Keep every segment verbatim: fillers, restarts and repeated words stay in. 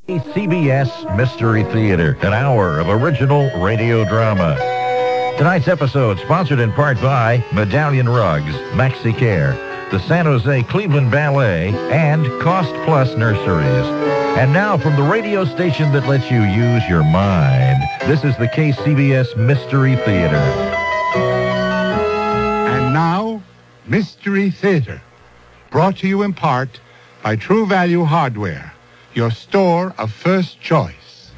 C B S Mystery Theater, an hour of original radio drama. Tonight's episode sponsored in part by Medallion Rugs, MaxiCare, the San Jose Cleveland Ballet, and Cost Plus Nurseries. And now from the radio station that lets you use your mind, this is the K C B S Mystery Theater. And now, Mystery Theater, brought to you in part by True Value Hardware, your store of first choice.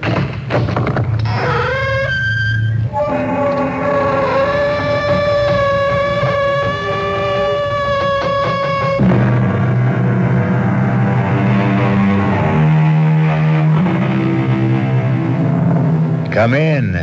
Come in.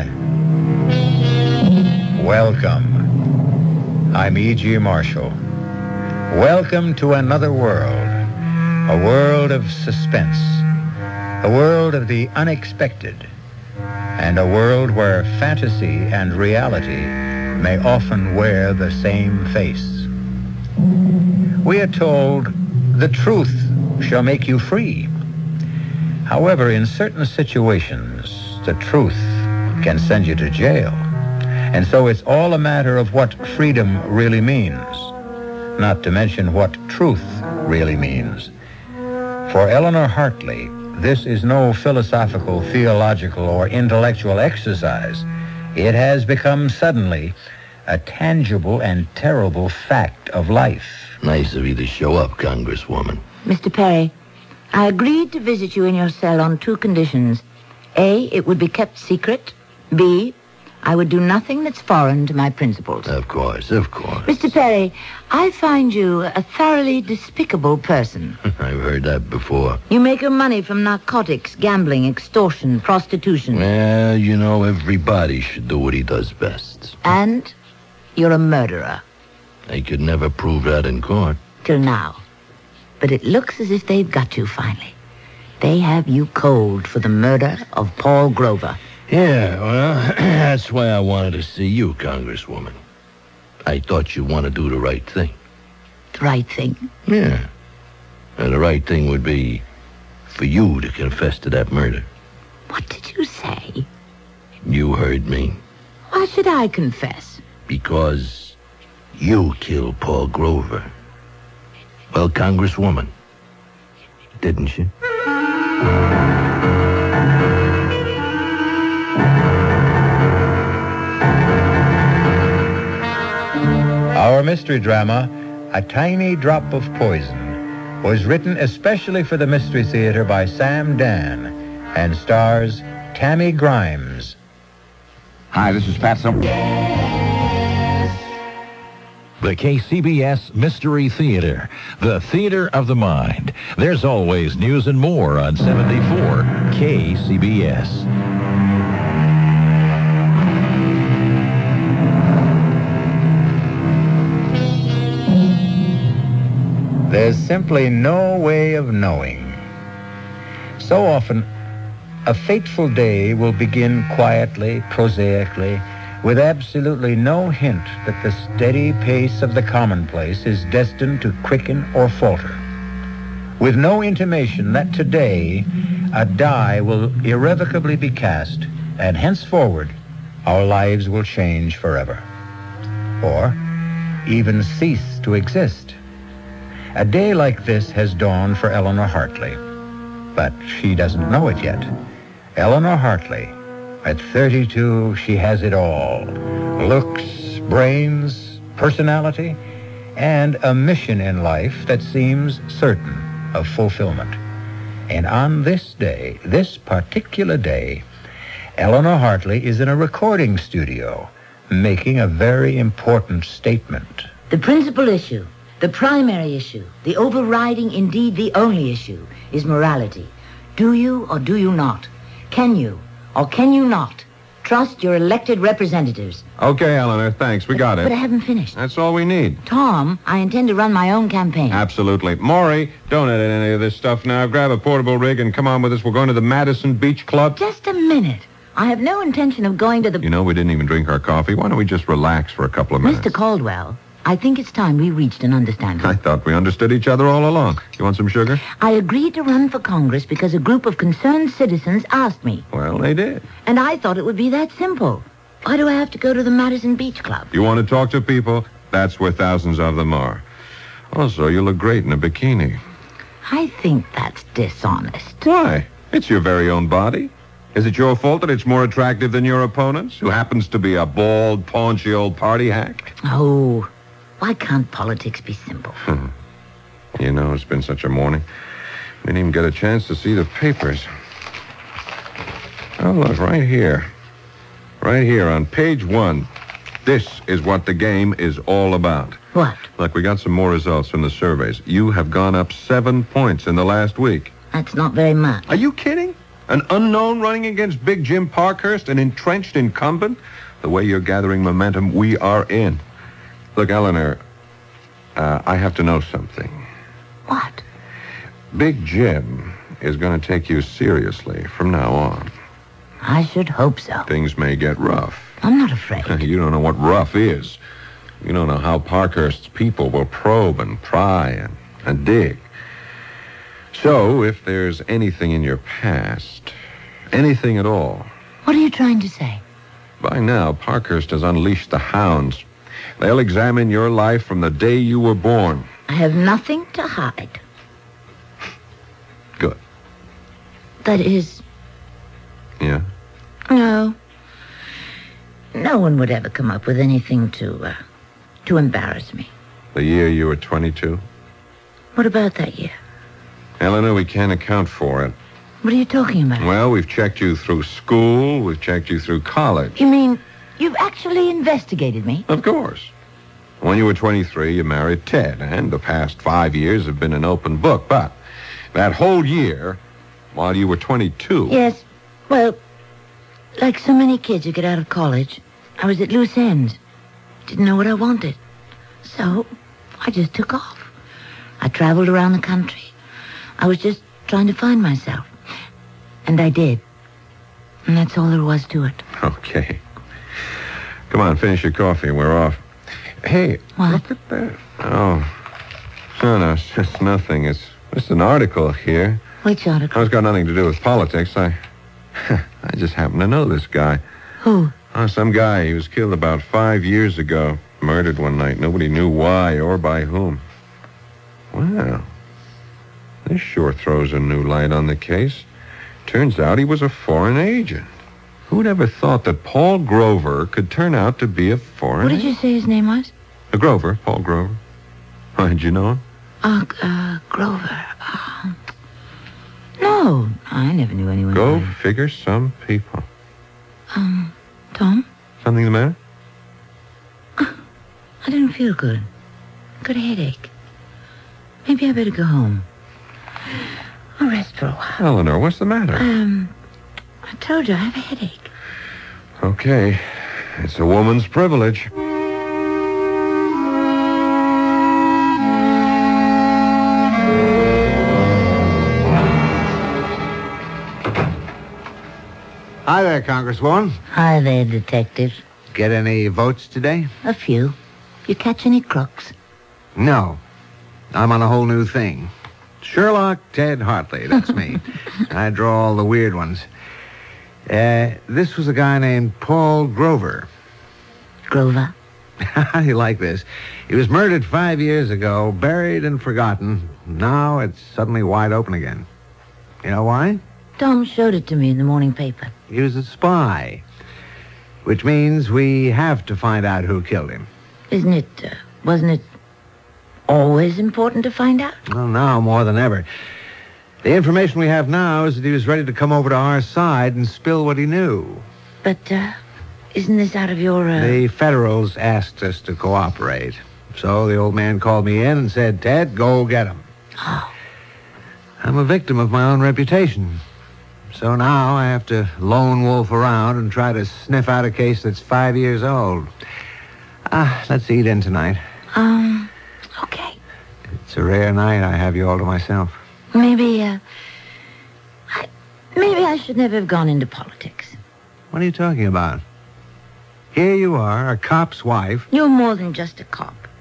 Welcome. I'm E G. Marshall. Welcome to another world. A world of suspense. A world of the unexpected. And a world where fantasy and reality may often wear the same face. We are told, the truth shall make you free. However, in certain situations, the truth can send you to jail. And so it's all a matter of what freedom really means, not to mention what truth really means. For Eleanor Hartley, this is no philosophical, theological, or intellectual exercise. It has become suddenly a tangible and terrible fact of life. Nice of you to show up, Congresswoman. Mister Perry, I agreed to visit you in your cell on two conditions. A, it would be kept secret. B, I would do nothing that's foreign to my principles. Of course, of course. Mister Perry, I find you a thoroughly despicable person. I've heard that before. You make your money from narcotics, gambling, extortion, prostitution. Well, you know, everybody should do what he does best. And you're a murderer. They could never prove that in court. Till now. But it looks as if they've got you finally. They have you cold for the murder of Paul Grover. Yeah, well, that's why I wanted to see you, Congresswoman. I thought you'd want to do the right thing. The right thing? Yeah. And the right thing would be for you to confess to that murder. What did you say? You heard me. Why should I confess? Because you killed Paul Grover. Well, Congresswoman, didn't you? Our mystery drama, A Tiny Drop of Poison, was written especially for the Mystery Theater by Sam Dan and stars Tammy Grimes. Hi, this is Pat Summer. The K C B S Mystery Theater, the theater of the mind. There's always news and more on seventy-four K C B S. There's simply no way of knowing. So often, a fateful day will begin quietly, prosaically, with absolutely no hint that the steady pace of the commonplace is destined to quicken or falter. With no intimation that today a die will irrevocably be cast, and henceforward our lives will change forever. Or even cease to exist. A day like this has dawned for Eleanor Hartley, but she doesn't know it yet. Eleanor Hartley, at thirty-two, she has it all. Looks, brains, personality, and a mission in life that seems certain of fulfillment. And on this day, this particular day, Eleanor Hartley is in a recording studio, making a very important statement. The principal issue, the primary issue, the overriding, indeed the only issue, is morality. Do you or do you not? Can you or can you not trust your elected representatives? Okay, Eleanor, thanks. We got But I it. haven't finished. That's all we need. Tom, I intend to run my own campaign. Absolutely. Maury, don't edit any of this stuff now. Grab a portable rig and come on with us. We're going to the Madison Beach Club. Just a minute. I have no intention of going to the... You know, we didn't even drink our coffee. Why don't we just relax for a couple of minutes? Mister Caldwell, I think it's time we reached an understanding. I thought we understood each other all along. You want some sugar? I agreed to run for Congress because a group of concerned citizens asked me. Well, they did. And I thought it would be that simple. Why do I have to go to the Madison Beach Club? You want to talk to people? That's where thousands of them are. Also, you look great in a bikini. I think that's dishonest. Why? It's your very own body. Is it your fault that it's more attractive than your opponent's, who happens to be a bald, paunchy old party hack? Oh, why can't politics be simple? You know, it's been such a morning. Didn't even get a chance to see the papers. Oh, look, right here. Right here on page one. This is what the game is all about. What? Look, we got some more results from the surveys. You have gone up seven points in the last week. That's not very much. Are you kidding? An unknown running against Big Jim Parkhurst, an entrenched incumbent? The way you're gathering momentum, we are in. Look, Eleanor, uh, I have to know something. What? Big Jim is going to take you seriously from now on. I should hope so. Things may get rough. I'm not afraid. You don't know what rough is. You don't know how Parkhurst's people will probe and pry and, and dig. So, if there's anything in your past, anything at all... What are you trying to say? By now, Parkhurst has unleashed the hounds. They'll examine your life from the day you were born. I have nothing to hide. Good. That is... Yeah? No. No one would ever come up with anything to, uh, to embarrass me. The year you were twenty-two? What about that year? Eleanor, we can't account for it. What are you talking about? Well, we've checked you through school. We've checked you through college. You mean you've actually investigated me? Of course. When you were twenty-three, you married Ted, and the past five years have been an open book. But that whole year, while you were twenty-two... Yes. Well, like so many kids who get out of college, I was at loose ends. Didn't know what I wanted. So, I just took off. I traveled around the country. I was just trying to find myself. And I did. And that's all there was to it. Okay. Come on, finish your coffee. We're off. Hey, What? look at that. Oh. No, no, it's just nothing. It's just an article here. Which article? Oh, it's got nothing to do with politics. I I just happen to know this guy. Who? Oh, some guy. He was killed about five years ago. Murdered one night. Nobody knew why or by whom. Wow. This sure throws a new light on the case. Turns out he was a foreign agent. Who'd ever thought that Paul Grover could turn out to be a foreign What did agent? you say his name was? Uh, Grover, Paul Grover. Why, did you know him? Uh, uh, Grover. Uh, no, I never knew anyone. Go named- figure some people. Um, Tom? Something the matter? I didn't feel good. Got a headache. Maybe I better go home. I'll rest for a while. Eleanor, what's the matter? Um, I told you I have a headache. Okay. It's a woman's privilege. Hi there, Congresswoman. Hi there, detective. Get any votes today? A few. You catch any crooks? No. I'm on a whole new thing. Sherlock Ted Hartley, that's me. I draw all the weird ones. Uh, this was a guy named Paul Grover. Grover? How do you like this? He was murdered five years ago, buried and forgotten. Now it's suddenly wide open again. You know why? Tom showed it to me in the morning paper. He was a spy. Which means we have to find out who killed him. Isn't it, uh, wasn't it always important to find out? Well, now more than ever. The information we have now is that he was ready to come over to our side and spill what he knew. But, uh, isn't this out of your, uh... The Federals asked us to cooperate. So the old man called me in and said, Ted, go get him. Oh. I'm a victim of my own reputation. So now I have to lone wolf around and try to sniff out a case that's five years old. Ah, let's eat in tonight. Um, okay. It's a rare night I have you all to myself. Maybe, uh... I, maybe I should never have gone into politics. What are you talking about? Here you are, a cop's wife. You're more than just a cop.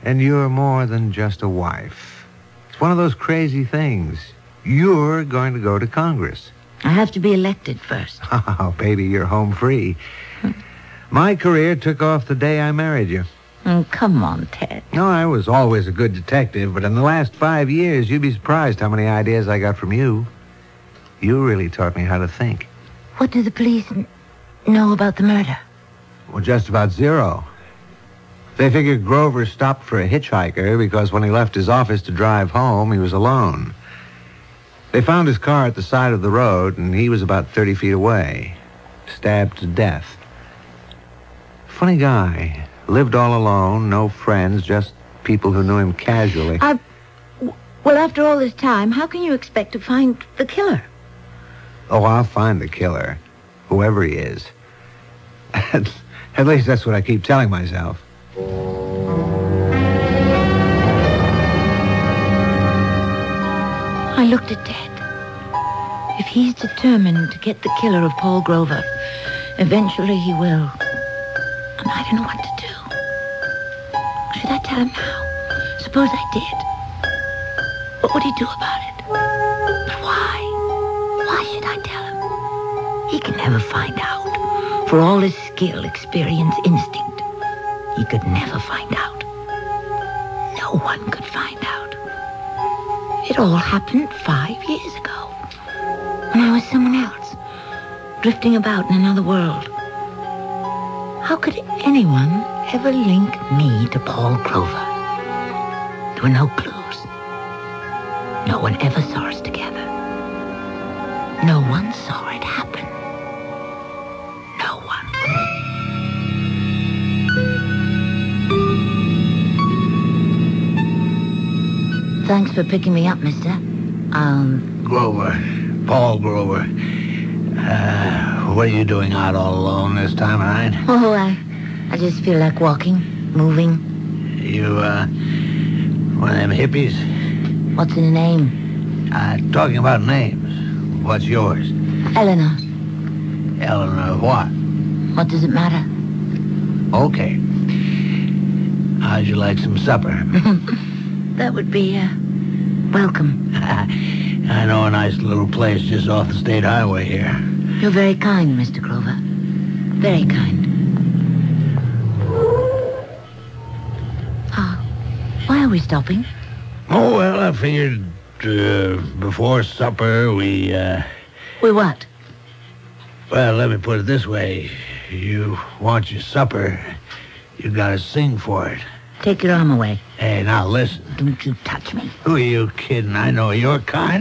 And you're more than just a wife. It's one of those crazy things. You're going to go to Congress. I have to be elected first. Oh, baby, you're home free. My career took off the day I married you. Oh, come on, Ted. No, I was always a good detective, but in the last five years, you'd be surprised how many ideas I got from you. You really taught me how to think. What do the police n- know about the murder? Well, just about zero. They figured Grover stopped for a hitchhiker because when he left his office to drive home, he was alone. They found his car at the side of the road, and he was about thirty feet away, stabbed to death. Funny guy. Lived all alone, no friends, just people who knew him casually. I... Well, after all this time, how can you expect to find the killer? Oh, I'll find the killer, whoever he is. At least that's what I keep telling myself. I looked at Ted. If he's determined to get the killer of Paul Grover, eventually he will. And I don't know what to do. Should I tell him now? Suppose I did. What would he do about it? But why? Why should I tell him? He can never find out. For all his skill, experience, instinct, he could never find out. No one could find out. It all happened five years ago, when I was someone else, drifting about in another world. How could anyone ever link me to Paul Grover? There were no clues. No one ever saw us together. No one saw it happen. No one. Thanks for picking me up, mister. Um... Grover. Paul Grover. Uh, what are you doing out all alone this time of night? Oh, I... I just feel like walking, moving. You, uh... one of them hippies? What's in a name? Uh, talking about names. What's yours? Eleanor. Eleanor what? What does it matter? Okay. How'd you like some supper? That would be, uh, welcome. I know a nice little place just off the state highway here. You're very kind, Mister Grover. Very kind. Ah, why are we stopping? Oh, well, I figured uh, before supper we, uh... We what? Well, let me put it this way. You want your supper, you gotta sing for it. Take your arm away. Hey, now listen. Don't you touch me. Who are you kidding? I know your kind.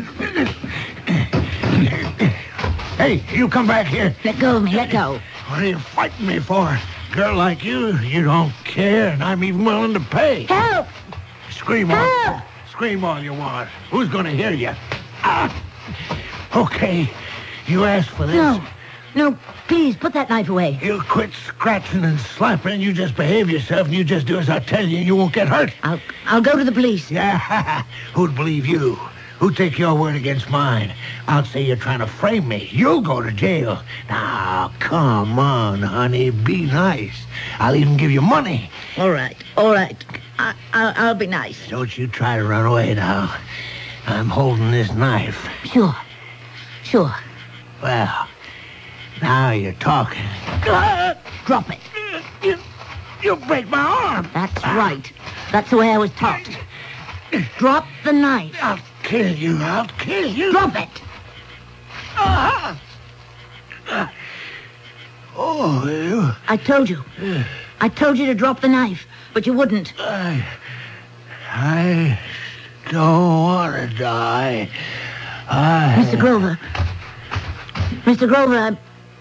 Hey, you come back here. Let go of me, let go. What are you fighting me for? Girl like you, you don't care, and I'm even willing to pay. Help! Scream Help! all, scream all you want. Who's gonna hear you? Ah. Okay, you asked for this. No, no, please, put that knife away. You quit scratching and slapping, you just behave yourself, and you just do as I tell you, and you won't get hurt. I'll, I'll go to the police. Yeah, who'd believe you? Who'd take your word against mine? I'll say you're trying to frame me. You'll go to jail. Now, come on, honey, be nice. I'll even give you money. All right, all right. I, I'll, I'll be nice. Don't you try to run away now. I'm holding this knife. Sure, sure. Well, now you're talking. Drop it. You, you break my arm. That's right. That's the way I was taught. Drop the knife. I'll kill you. I'll kill you. Drop it. Ah. Ah. Oh, you. I told you. I told you to drop the knife, but you wouldn't. I, I don't want to die. I... Mister Grover. Mister Grover, I'm...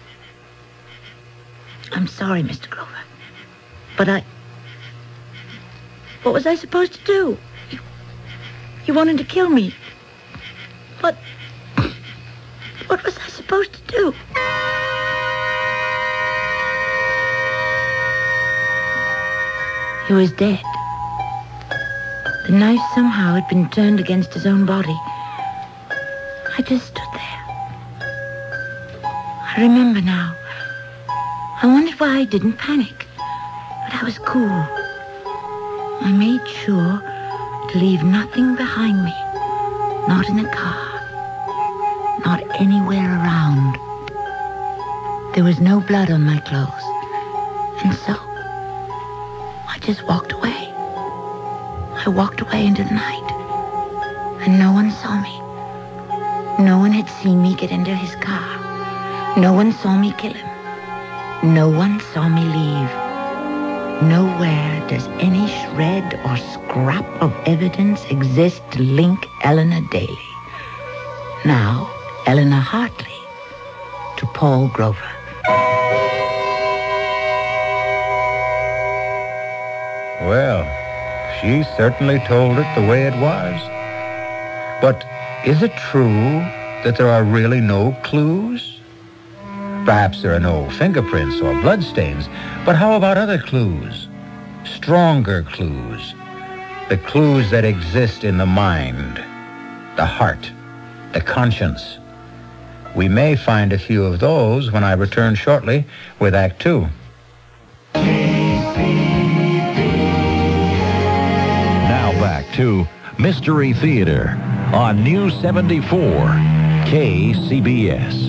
I'm sorry, Mister Grover. But I... What was I supposed to do? You, you wanted to kill me. What... What was I supposed to do? He was dead. The knife somehow had been turned against his own body. I just stood there. I remember now. I wondered why I didn't panic. But I was cool. I made sure to leave nothing behind me. Not in the car. Not anywhere around. There was no blood on my clothes. And so, I just walked away. I walked away into the night. And no one saw me. No one had seen me get into his car. No one saw me kill him. No one saw me leave. Nowhere does any shred or scrap of evidence exist to link Eleanor Daly, now Eleanor Hartley, to Paul Grover. Well, she certainly told it the way it was. But is it true that there are really no clues? Perhaps there are no fingerprints or bloodstains, but how about other clues? Stronger clues. The clues that exist in the mind, the heart, the conscience. We may find a few of those when I return shortly with Act Two. Now back to Mystery Theater on News seventy-four, K C B S.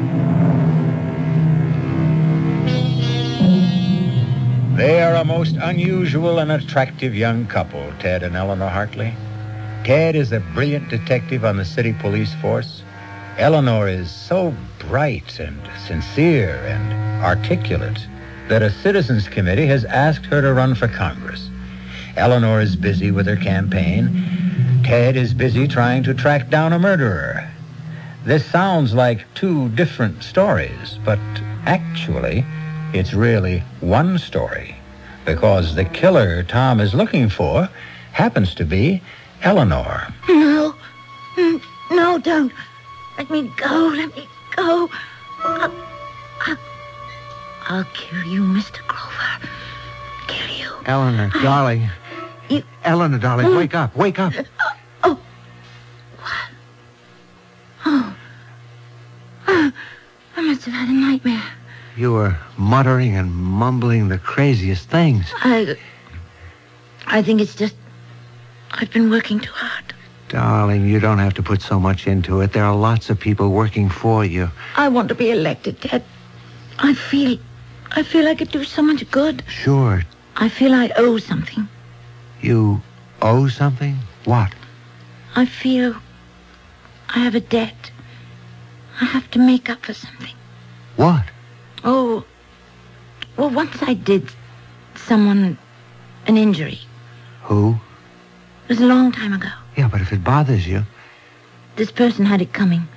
They are a most unusual and attractive young couple, Ted and Eleanor Hartley. Ted is a brilliant detective on the city police force. Eleanor is so bright and sincere and articulate that a citizens committee has asked her to run for Congress. Eleanor is busy with her campaign. Ted is busy trying to track down a murderer. This sounds like two different stories, but actually, it's really one story, because the killer Tom is looking for happens to be Eleanor. No. Mm, No, don't. Let me go. Let me go. I'll, I'll, I'll kill you, Mister Grover. Kill you. Eleanor, I- darling. You... Eleanor, darling, wake up. Wake up. Oh. What? Oh. Oh. I must have had a nightmare. You were muttering and mumbling the craziest things. I... I think it's just... I've been working too hard. Darling, you don't have to put so much into it. There are lots of people working for you. I want to be elected, Ted. I feel... I feel I could do so much good. Sure. I feel I owe something. You owe something? What? I feel I have a debt. I have to make up for something. What? Oh, well, once I did someone an injury. Who? It was a long time ago. Yeah, but if it bothers you, This person had it coming.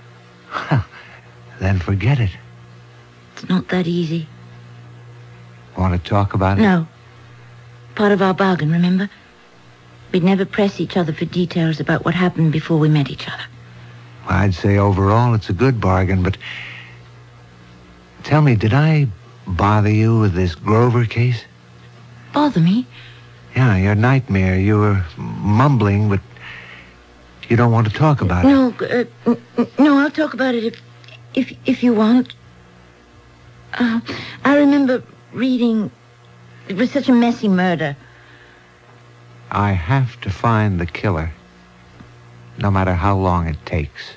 then forget it. It's not that easy. Want to talk about it? No. Part of our bargain, remember? We'd never press each other for details about what happened before we met each other. I'd say overall it's a good bargain, but... Tell me, did I bother you with this Grover case? Bother me? Yeah, your nightmare. You were mumbling, but you don't want to talk about it. No, uh, n- n- no, I'll talk about it if, if, if you want. Uh, I remember reading... It was such a messy murder. I have to find the killer, no matter how long it takes.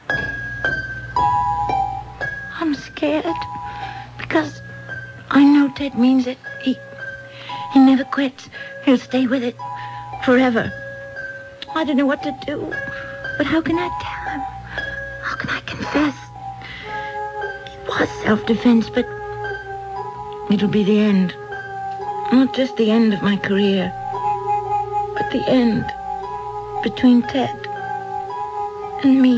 I'm scared. Because I know Ted means it. He, he never quits. He'll stay with it forever. I don't know what to do. But how can I tell him? How can I confess? It was self-defense, but it'll be the end. Not just the end of my career, but the end between Ted and me.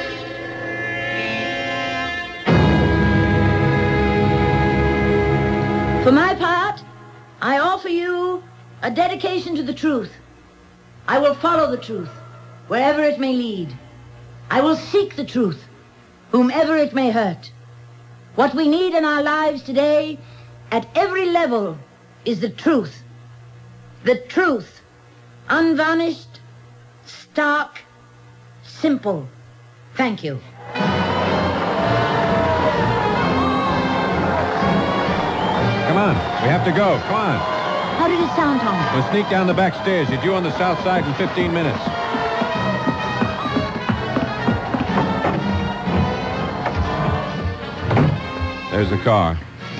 For my part, I offer you a dedication to the truth. I will follow the truth, wherever it may lead. I will seek the truth, whomever it may hurt. What we need in our lives today, at every level, is the truth. The truth, unvarnished, stark, simple. Thank you. Come on. We have to go. Come on. How did it sound, Tom? We'll sneak down the back stairs. You're due on the south side in fifteen minutes. There's the car.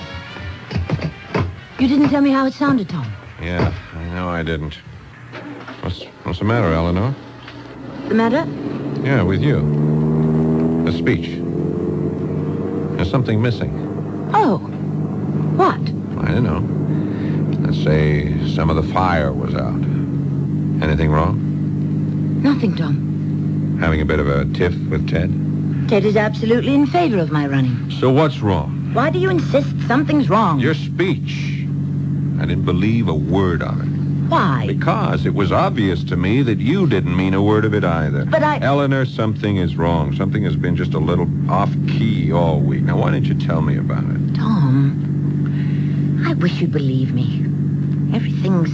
You didn't tell me how it sounded, Tom. Yeah, I know I didn't. What's, what's the matter, Eleanor? The matter? Yeah, with you. The speech. There's something missing. Oh. What? I don't know. Let's say some of the fire was out. Anything wrong? Nothing, Tom. Having a bit of a tiff with Ted? Ted is absolutely in favor of my running. So what's wrong? Why do you insist something's wrong? Your speech. I didn't believe a word of it. Why? Because it was obvious to me that you didn't mean a word of it either. But I... Eleanor, something is wrong. Something has been just a little off-key all week. Now, why didn't you tell me about it? Tom, I wish you'd believe me. Everything's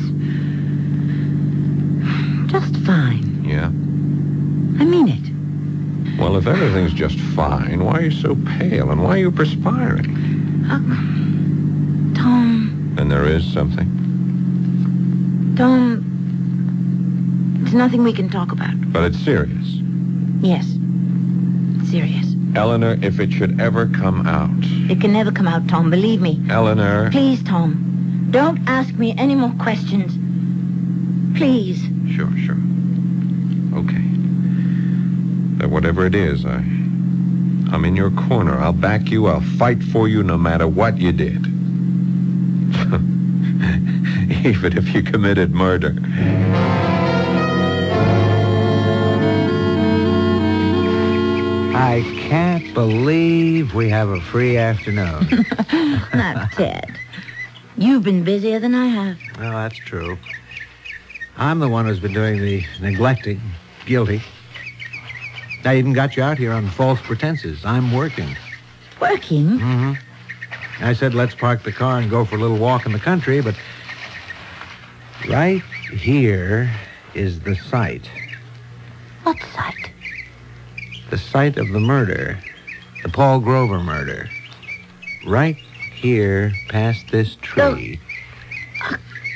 just fine. Yeah? I mean it. Well, if everything's just fine, why are you so pale and why are you perspiring? Uh, Tom... And there is something? Tom, it's nothing we can talk about. But it's serious. Yes, serious. Eleanor, if it should ever come out... It can never come out, Tom, believe me. Eleanor... Please, Tom, don't ask me any more questions. Please. Sure, sure. Okay. But whatever it is, I... I'm in your corner. I'll back you. I'll fight for you no matter what you did. Even if you committed murder. I can't believe we have a free afternoon. Not Ted. You've been busier than I have. Well, that's true. I'm the one who's been doing the neglecting. Guilty. I even got you out here on false pretenses. I'm working. Working? Mm-hmm. I said, let's park the car and go for a little walk in the country, but right here is the site. What site? The site of the murder. The Paul Grover murder. Right here, past this tree. Oh. Uh,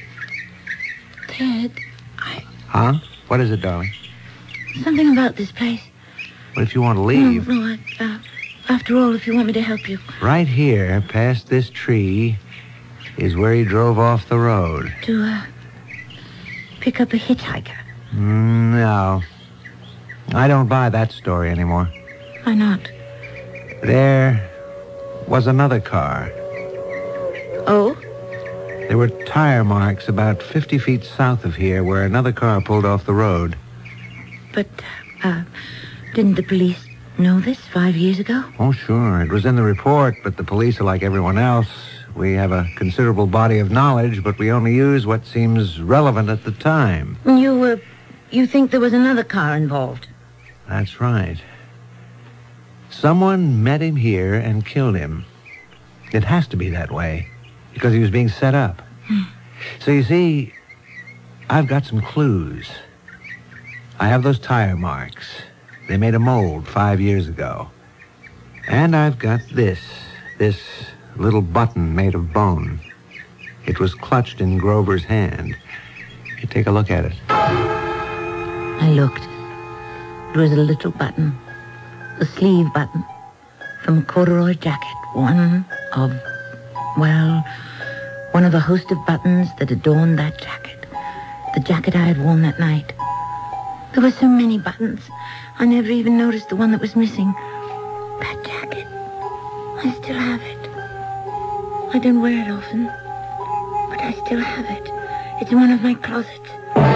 Ted, I... Huh? What is it, darling? Something about this place. What if you want to leave? No, no, I, uh, after all, if you want me to help you. Right here, past this tree, is where he drove off the road. To, uh, pick up a hitchhiker. Mm, no. I don't buy that story anymore. Why not? There was another car. Oh? There were tire marks about fifty feet south of here where another car pulled off the road. But, uh, didn't the police know this five years ago? Oh, sure. It was in the report, but the police are like everyone else. We have a considerable body of knowledge, but we only use what seems relevant at the time. You, uh, you think there was another car involved? That's right. Someone met him here and killed him. It has to be that way, because he was being set up. Hmm. So you see, I've got some clues. I have those tire marks. They made a mold five years ago. And I've got this, this little button made of bone. It was clutched in Grover's hand. You take a look at it. I looked. It was a little button, a sleeve button, from a corduroy jacket. One of, well, one of a host of buttons that adorned that jacket. The jacket I had worn that night. There were so many buttons. I never even noticed the one that was missing. That jacket. I still have it. I don't wear it often, but I still have it. It's in one of my closets.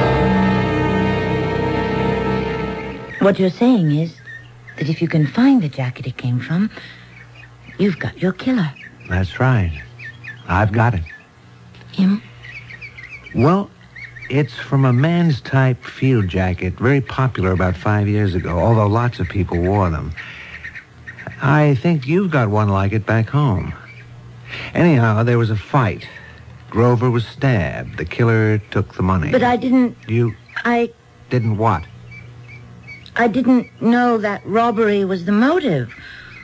What you're saying is that if you can find the jacket it came from, you've got your killer. That's right. I've got it. Him? Well, it's from a man's type field jacket, very popular about five years ago, although lots of people wore them. I think you've got one like it back home. Anyhow, there was a fight. Grover was stabbed. The killer took the money. But I didn't... You I... didn't what? I didn't know that robbery was the motive.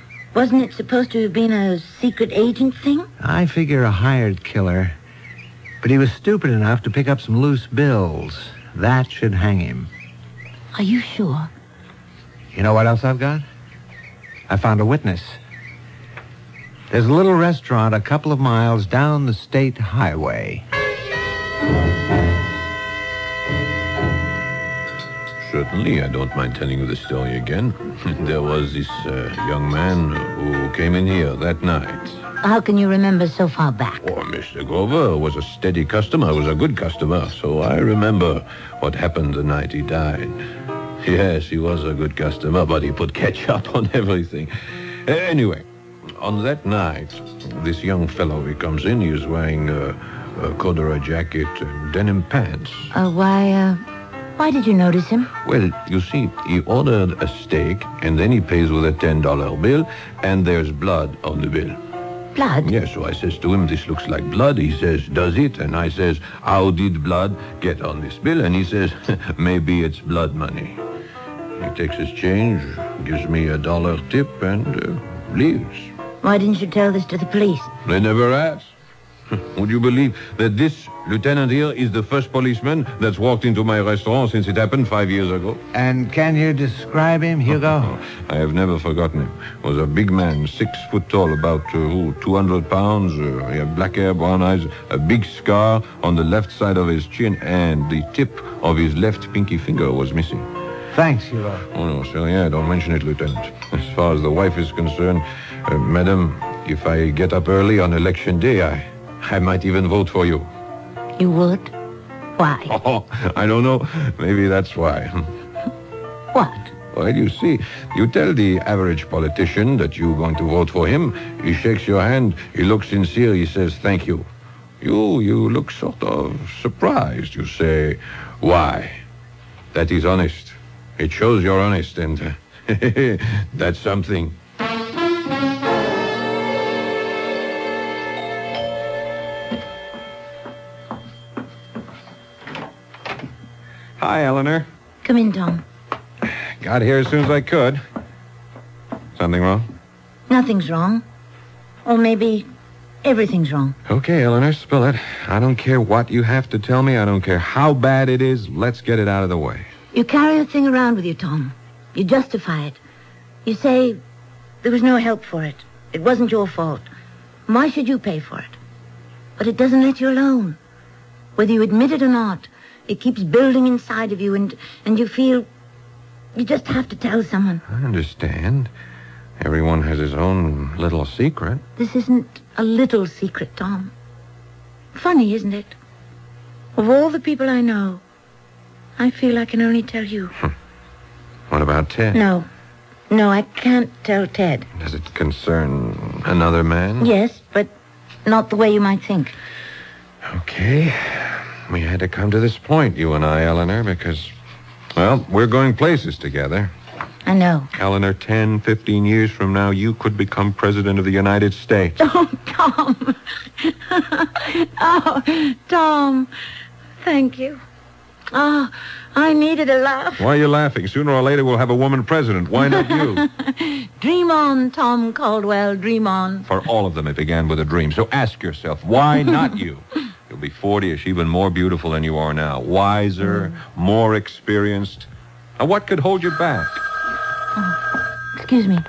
Wasn't it supposed to have been a secret agent thing? I figure a hired killer But he was stupid enough to pick up some loose bills. That should hang him. Are you sure? You know what else I've got? I found a witness. There's a little restaurant a couple of miles down the state highway. Certainly, I don't mind telling you the story again. There was this uh, young man who came in here that night. How can you remember so far back? Oh, Mister Grover was a steady customer, was a good customer, so I remember what happened the night he died. Yes, he was a good customer, but he put ketchup on everything. Anyway, on that night, this young fellow, he comes in, he was wearing a, a corduroy jacket and denim pants. Uh, why, uh, why did you notice him? Well, you see, he ordered a steak, and then he pays with a ten dollar bill, and there's blood on the bill. Blood? Yes, so I says to him, this looks like blood. He says, does it? And I says, how did blood get on this bill? And he says, maybe it's blood money. He takes his change, gives me a dollar tip, and uh, leaves. Why didn't you tell this to the police? They never asked. Would you believe that this lieutenant here is the first policeman that's walked into my restaurant since it happened five years ago? And can you describe him, Hugo? I have never forgotten him. He was a big man, six foot tall, about uh, two hundred pounds. Uh, he had black hair, brown eyes, a big scar on the left side of his chin, and the tip of his left pinky finger was missing. Thanks, Hugo. Oh, no, sir, yeah, don't mention it, Lieutenant. As far as the wife is concerned, uh, madam, if I get up early on election day, I... I might even vote for you. You would? Why? Oh, I don't know. Maybe that's why. What? Well, you see, you tell the average politician that you're going to vote for him. He shakes your hand. He looks sincere. He says, thank you. You, you look sort of surprised. You say, why? That is honest. It shows you're honest, and uh, that's something. Hi, Eleanor. Come in, Tom. Got here as soon as I could. Something wrong? Nothing's wrong. Or maybe everything's wrong. Okay, Eleanor, spill it. I don't care what you have to tell me. I don't care how bad it is. Let's get it out of the way. You carry a thing around with you, Tom. You justify it. You say there was no help for it. It wasn't your fault. Why should you pay for it? But it doesn't let you alone. Whether you admit it or not, it keeps building inside of you, and, and you feel you just have to tell someone. I understand. Everyone has his own little secret. This isn't a little secret, Tom. Funny, isn't it? Of all the people I know, I feel I can only tell you. What about Ted? No. No, I can't tell Ted. Does it concern another man? Yes, but not the way you might think. Okay. We had to come to this point, you and I, Eleanor, because, well, we're going places together. I know. Eleanor, ten, fifteen years from now, you could become president of the United States. Oh, Tom. Oh, Tom. Thank you. Oh, I needed a laugh. Why are you laughing? Sooner or later, we'll have a woman president. Why not you? Dream on, Tom Caldwell. Dream on. For all of them, it began with a dream. So ask yourself, why not you? You'll be forty-ish, even more beautiful than you are now. Wiser, mm. more experienced. Now, what could hold you back? Oh, excuse me.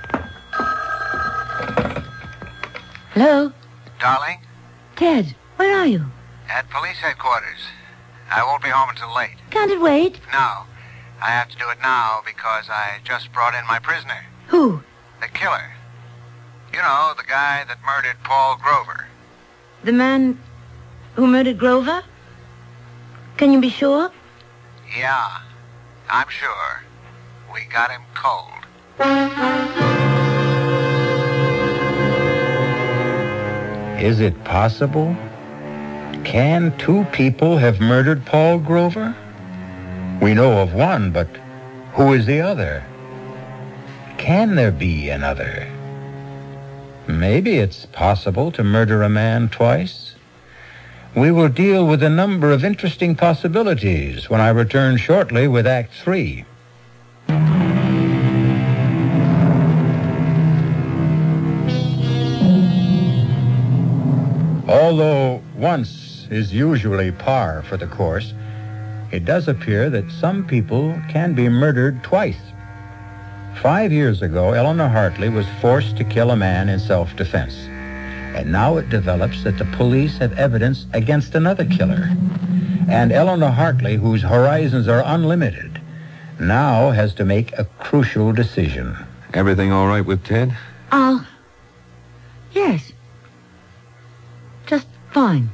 Hello? Darling? Ted, where are you? At police headquarters. I won't be home until late. Can't it wait? No. I have to do it now because I just brought in my prisoner. Who? The killer. You know, the guy that murdered Paul Grover. The man who murdered Grover? Can you be sure? Yeah, I'm sure. We got him cold. Is it possible? Can two people have murdered Paul Grover? We know of one, but who is the other? Can there be another? Maybe it's possible to murder a man twice. We will deal with a number of interesting possibilities when I return shortly with Act Three. Although once chance is usually par for the course, it does appear that some people can be murdered twice. Five years ago, Eleanor Hartley was forced to kill a man in self-defense. And now it develops that the police have evidence against another killer. And Eleanor Hartley, whose horizons are unlimited, now has to make a crucial decision. Everything all right with Ted? Oh, yes. Just fine.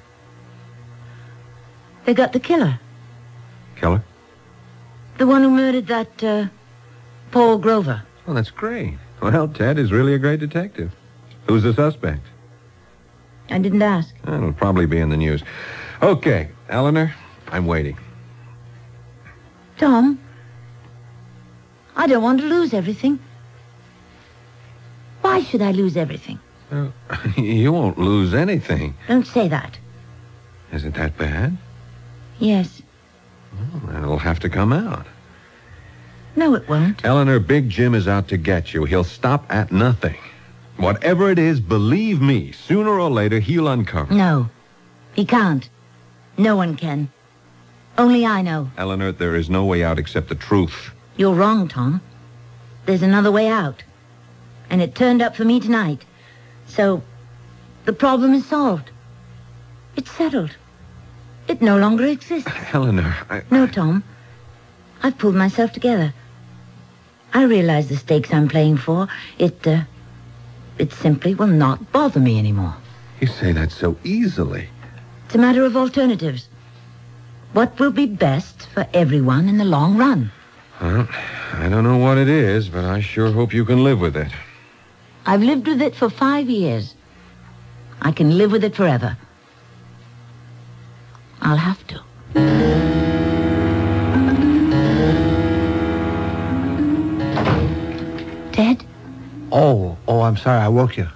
They got the killer. Killer? The one who murdered that, uh, Paul Grover. Oh, that's great. Well, Ted is really a great detective. Who's the suspect? I didn't ask. It'll probably be in the news. Okay, Eleanor, I'm waiting. Tom, I don't want to lose everything. Why should I lose everything? Uh, you won't lose anything. Don't say that. Is it that bad? Yes. Well, it'll have to come out. No, it won't. Eleanor, Big Jim is out to get you. He'll stop at nothing. Whatever it is, believe me, sooner or later, he'll uncover. No, he can't. No one can. Only I know. Eleanor, there is no way out except the truth. You're wrong, Tom. There's another way out. And it turned up for me tonight. So, the problem is solved. It's settled. It no longer exists. Eleanor, I... No, Tom. I've pulled myself together. I realize the stakes I'm playing for. It, uh... It simply will not bother me anymore. You say that so easily. It's a matter of alternatives. What will be best for everyone in the long run? Well, I don't know what it is, but I sure hope you can live with it. I've lived with it for five years. I can live with it forever. I'll have to. Ted? Oh, oh, I'm sorry. I woke you.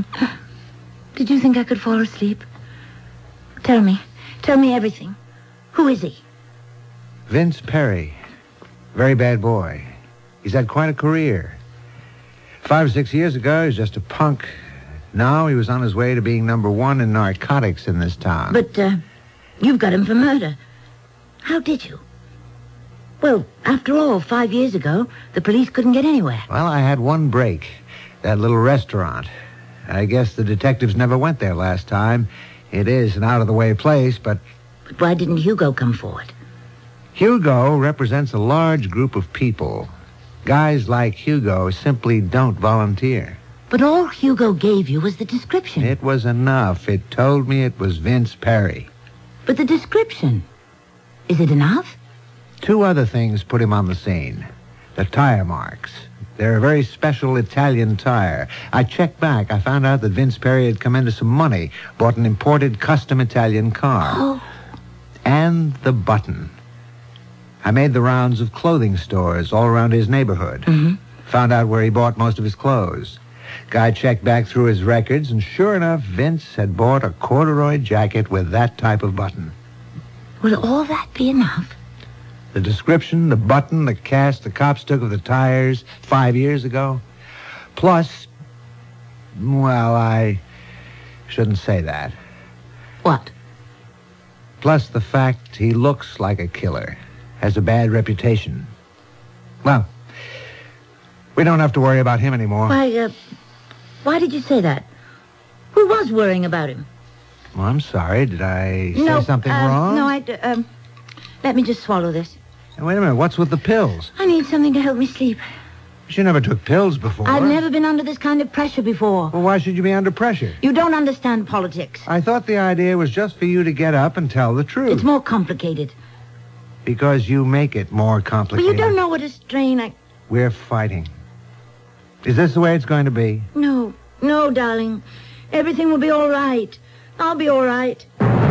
Did you think I could fall asleep? Tell me. Tell me everything. Who is he? Vince Perry. Very bad boy. He's had quite a career. Five or six years ago, he was just a punk. Now he was on his way to being number one in narcotics in this town. But, uh, you've got him for murder. How did you? Well, after all, five years ago, the police couldn't get anywhere. Well, I had one break. That little restaurant. I guess the detectives never went there last time. It is an out-of-the-way place, but... But why didn't Hugo come forward? Hugo represents a large group of people. Guys like Hugo simply don't volunteer. But all Hugo gave you was the description. It was enough. It told me it was Vince Perry. But the description, is it enough? Two other things put him on the scene. The tire marks. They're a very special Italian tire. I checked back. I found out that Vince Perry had come into some money, bought an imported custom Italian car. Oh. And the button. I made the rounds of clothing stores all around his neighborhood. Mm-hmm. Found out where he bought most of his clothes. Guy checked back through his records, and sure enough, Vince had bought a corduroy jacket with that type of button. Will all that be enough? The description, the button, the cast the cops took of the tires five years ago. Plus, well, I shouldn't say that. What? Plus the fact he looks like a killer, has a bad reputation. Well, we don't have to worry about him anymore. Why, uh, why did you say that? Who was worrying about him? Well, I'm sorry. Did I say no, something uh, wrong? No, I... Um, let me just swallow this. Hey, wait a minute. What's with the pills? I need something to help me sleep. You never took pills before. I've never been under this kind of pressure before. Well, why should you be under pressure? You don't understand politics. I thought the idea was just for you to get up and tell the truth. It's more complicated. Because you make it more But complicated. you don't know what a strain I... We're fighting. Is this the way it's going to be? No, no, darling. Everything will be all right. I'll be all right.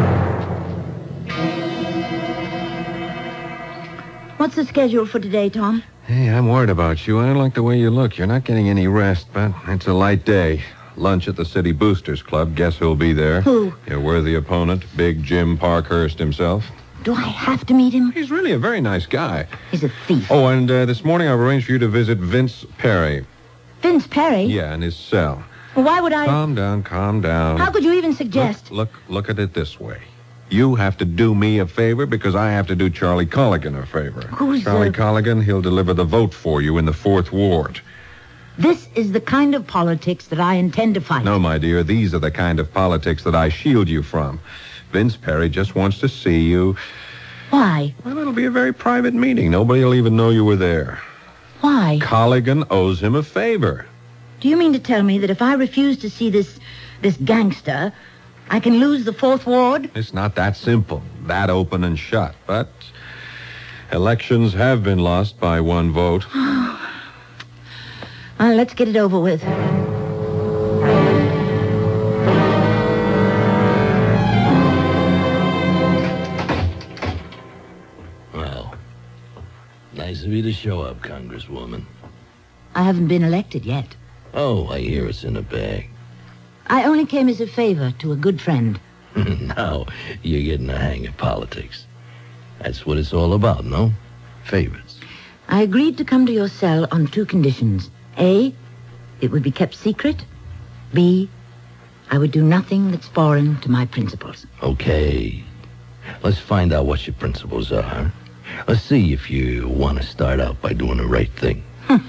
What's the schedule for today, Tom? Hey, I'm worried about you. I don't like the way you look. You're not getting any rest, but it's a light day. Lunch at the City Boosters Club. Guess who'll be there? Who? Your worthy opponent, Big Jim Parkhurst himself. Do I have to meet him? He's really a very nice guy. He's a thief. Oh, and uh, this morning I've arranged for you to visit Vince Perry. Vince Perry? Yeah, in his cell. Well, why would I... Calm down, calm down. How could you even suggest... Look, look, look at it this way. You have to do me a favor because I have to do Charlie Colligan a favor. Who's, Charlie uh, Colligan? He'll deliver the vote for you in the Fourth Ward. This is the kind of politics that I intend to fight. No, my dear, these are the kind of politics that I shield you from. Vince Perry just wants to see you. Why? Well, it'll be a very private meeting. Nobody will even know you were there. Why? Colligan owes him a favor. Do you mean to tell me that if I refuse to see this this gangster, I can lose the Fourth Ward? It's not that simple, that open and shut. But elections have been lost by one vote. Well, let's get it over with. Well, nice of you to show up, Congresswoman. I haven't been elected yet. Oh, I hear it's in a bag. I only came as a favor to a good friend. Now you're getting the hang of politics. That's what it's all about, no? Favors. I agreed to come to your cell on two conditions. A, it would be kept secret. B, I would do nothing that's foreign to my principles. Okay. Let's find out what your principles are. Let's see if you want to start out by doing the right thing.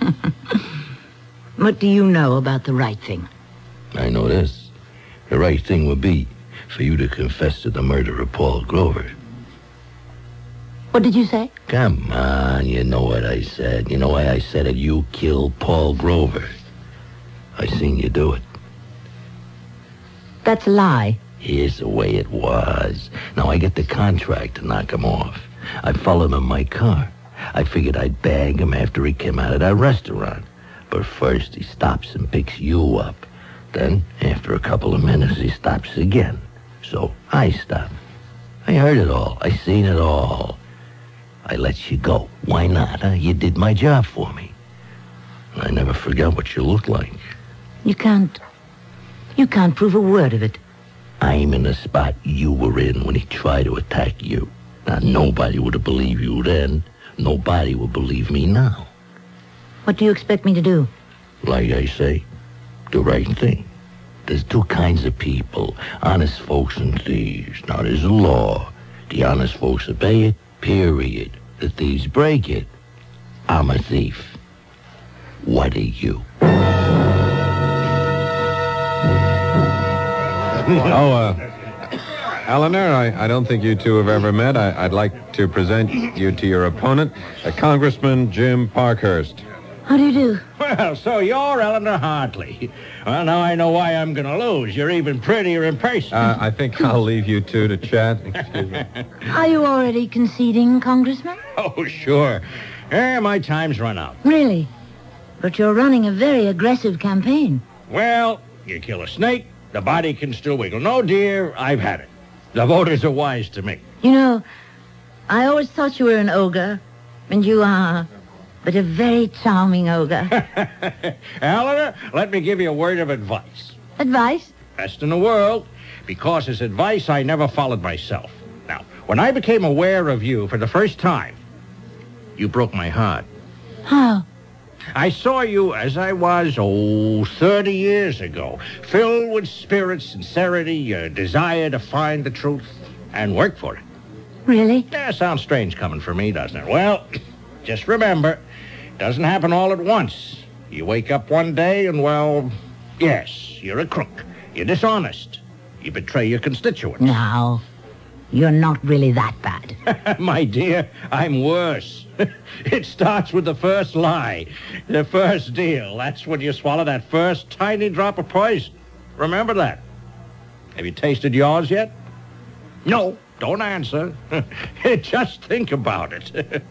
What do you know about the right thing? I know this. The right thing would be for you to confess to the murder of Paul Grover. What did you say? Come on, you know what I said. You know why I said it? You killed Paul Grover. I seen you do it. That's a lie. Here's the way it was. Now I get the contract to knock him off. I followed him in my car. I figured I'd bag him after he came out of that restaurant. But first he stops and picks you up. Then, after a couple of minutes, he stops again. So I stop. I heard it all. I seen it all. I let you go. Why not, huh? You did my job for me. I never forgot what you looked like. You can't... You can't prove a word of it. I'm in the spot you were in when he tried to attack you. Now, nobody would have believed you then. Nobody will believe me now. What do you expect me to do? Like I say, the right thing. There's two kinds of people, honest folks and thieves. Now, there's a law. The honest folks obey it, period. The thieves break it. I'm a thief. What are you? Oh, uh, Eleanor, I, I don't think you two have ever met. I, I'd like to present you to your opponent, uh, Congressman Jim Parkhurst. How do you do? Well, so you're Eleanor Hartley. Well, now I know why I'm going to lose. You're even prettier in person. Uh, I think I'll leave you two to chat. Excuse me. Are you already conceding, Congressman? Oh, sure. Eh, my time's run out. Really? But you're running a very aggressive campaign. Well, you kill a snake, the body can still wiggle. No, dear, I've had it. The voters are wise to me. You know, I always thought you were an ogre, and you are, but a very charming ogre. Eleanor, let me give you a word of advice. Advice? Best in the world, because it's advice I never followed myself. Now, when I became aware of you for the first time, you broke my heart. How? I saw you as I was, oh, thirty years ago, filled with spirit, sincerity, a desire to find the truth and work for it. Really? Yeah, sounds strange coming from me, doesn't it? Well, just remember, it doesn't happen all at once. You wake up one day and, well, yes, you're a crook. You're dishonest. You betray your constituents. Now, you're not really that bad. My dear, I'm worse. It starts with the first lie, the first deal. That's when you swallow that first tiny drop of poison. Remember that. Have you tasted yours yet? No, don't answer. Just think about it.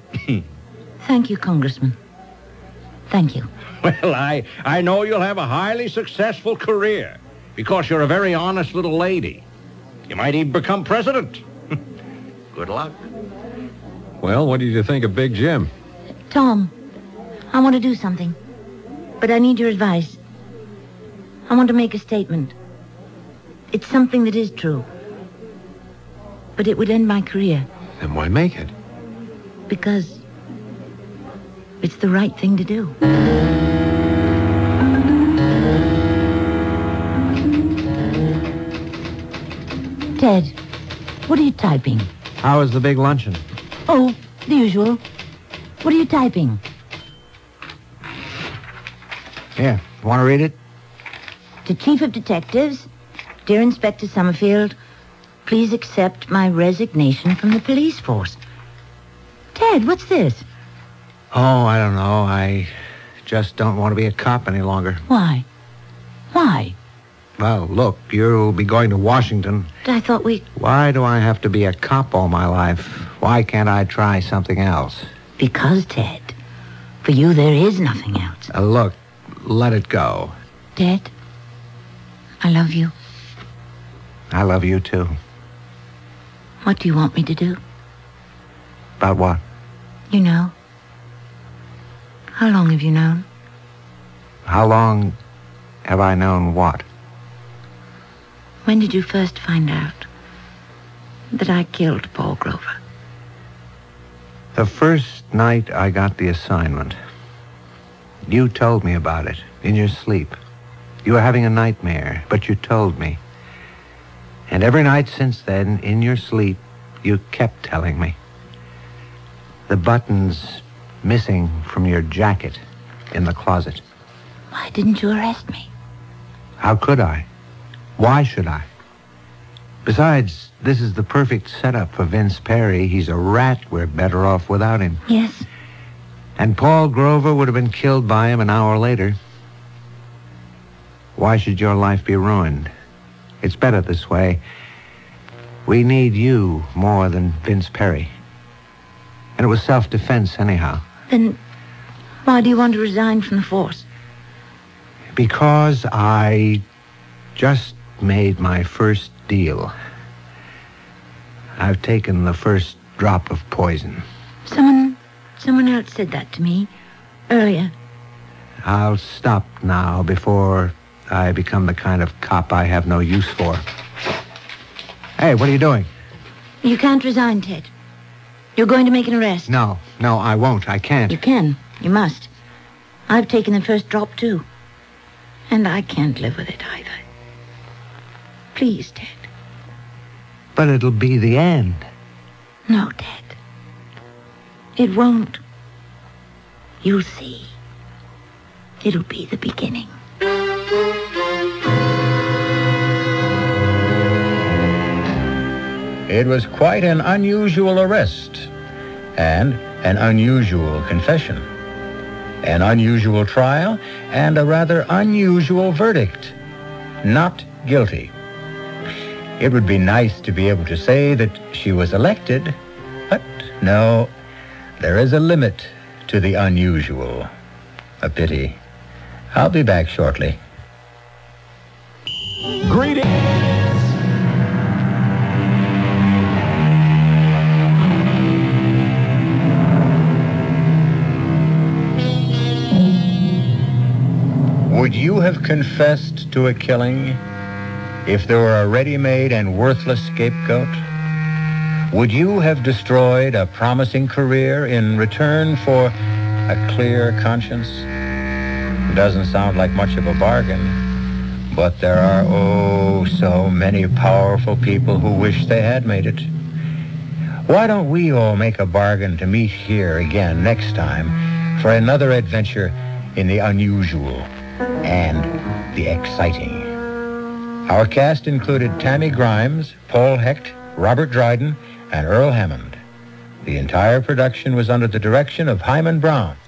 Thank you, Congressman. Thank you. Well, I, I know you'll have a highly successful career because you're a very honest little lady. You might even become president. Good luck. Well, what did you think of Big Jim? Tom, I want to do something, but I need your advice. I want to make a statement. It's something that is true, but it would end my career Then why make it? because it's the right thing to do. Ted, Typing. How was the big luncheon? Oh, the usual. What are you typing? Here, want to read it? To Chief of Detectives, Dear Inspector Summerfield, please accept my resignation from the police force. Ted, what's this? Oh, I don't know. I just don't want to be a cop any longer. Why? Why? Well, look, you'll be going to Washington. I thought we... Why do I have to be a cop all my life? Why can't I try something else? Because, Ted, for you there is nothing else. Uh, look, let it go. Ted, I love you. I love you, too. What do you want me to do? About what? You know. How long have you known? How long have I known what? When did you first find out that I killed Paul Grover? The first night I got the assignment. You told me about it in your sleep. You were having a nightmare, but you told me. And every night since then, in your sleep, you kept telling me. The buttons missing from your jacket in the closet. Why didn't you arrest me? How could I? Why should I? Besides, this is the perfect setup for Vince Perry. He's a rat. We're better off without him. Yes. And Paul Grover would have been killed by him an hour later. Why should your life be ruined? It's better this way. We need you more than Vince Perry. And it was self-defense anyhow. Then why do you want to resign from the force? Because I just made my first deal. I've taken the first drop of poison. Someone, someone else said that to me earlier. I'll stop now before I become the kind of cop I have no use for. Hey, what are you doing? You can't resign, Ted. You're going to make an arrest. No, no, I won't. I can't. You can. You must. I've taken the first drop, too. And I can't live with it either. Please, Ted. But it'll be the end. No, Ted. It won't. You'll see. It'll be the beginning. It was quite an unusual arrest and an unusual confession, an unusual trial, and a rather unusual verdict. Not guilty. It would be nice to be able to say that she was elected, but no, there is a limit to the unusual. A pity. I'll be back shortly. Greetings. Would you have confessed to a killing if there were a ready-made and worthless scapegoat? Would you have destroyed a promising career in return for a clear conscience? Doesn't sound like much of a bargain, but there are, oh, so many powerful people who wish they had made it. Why don't we all make a bargain to meet here again next time for another adventure in the unusual and the exciting? Our cast included Tammy Grimes, Paul Hecht, Robert Dryden, and Earl Hammond. The entire production was under the direction of Hyman Brown.